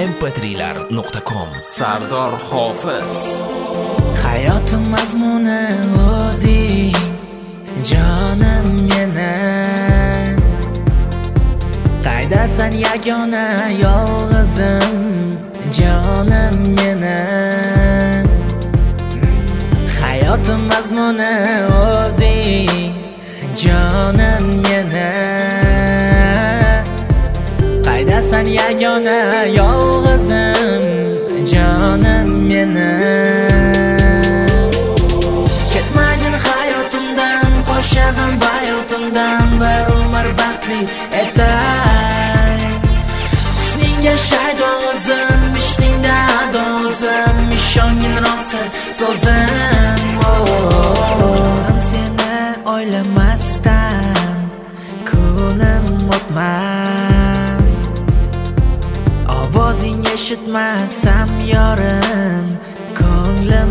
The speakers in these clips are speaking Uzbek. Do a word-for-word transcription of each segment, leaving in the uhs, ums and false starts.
em pe trilar nuqta com. Sardor Hofiz. Hayotim mazmuni o'zing, jonim meni. Qaydasan yagona yolg'izim, jonim meni. Hayotim mazmuni o'zing, jonim meni. Qaydasan yagona yolg'izim, jonim meni. Ketmagin hayotimdan, qo'shag'im bayotimdan, bir umr baxtli etay. Husningga shaydo o'zim, ishtingda adozim, ishongin rosti so'zim. Jonim seni o'ylamasdan kunim o'tmas. Ovozing eshitmasam yorim, ko'nglim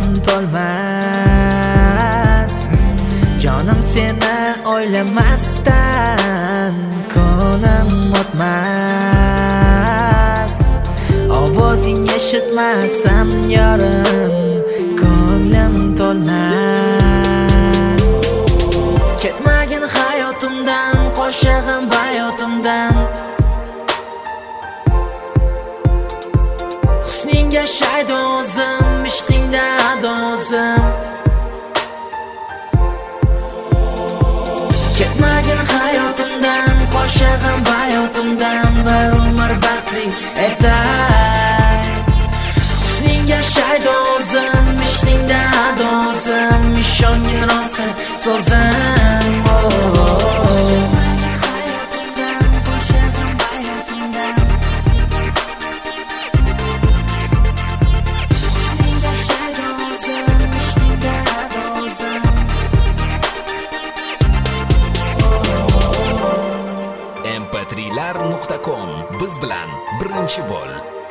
to'lmas. Jonim seni o'ylamasdan kunim o'tmas. Ovozing eshitmasam yorim, ko'nglim to'lmas. Ketmagin hayotimdan, qo'shag'im bayotimdan. Husningga shaydo o'zim, ishqingda adozim. Ketmagin hayotimdan, qo'shag'im bayotimdan, bir umr baxtli etay. Husningga shaydo o'zim, ishqingda adozim, ishongin rosti so'zim. em pe trilar nuqta com. Biz bilan birinchi bo'l.